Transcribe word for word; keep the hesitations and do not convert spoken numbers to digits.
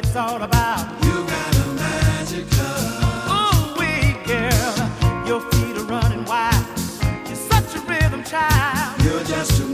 it's all about. You got a magic touch. Ooh, wee girl, your feet are running wild. You're such a rhythm child. You're just too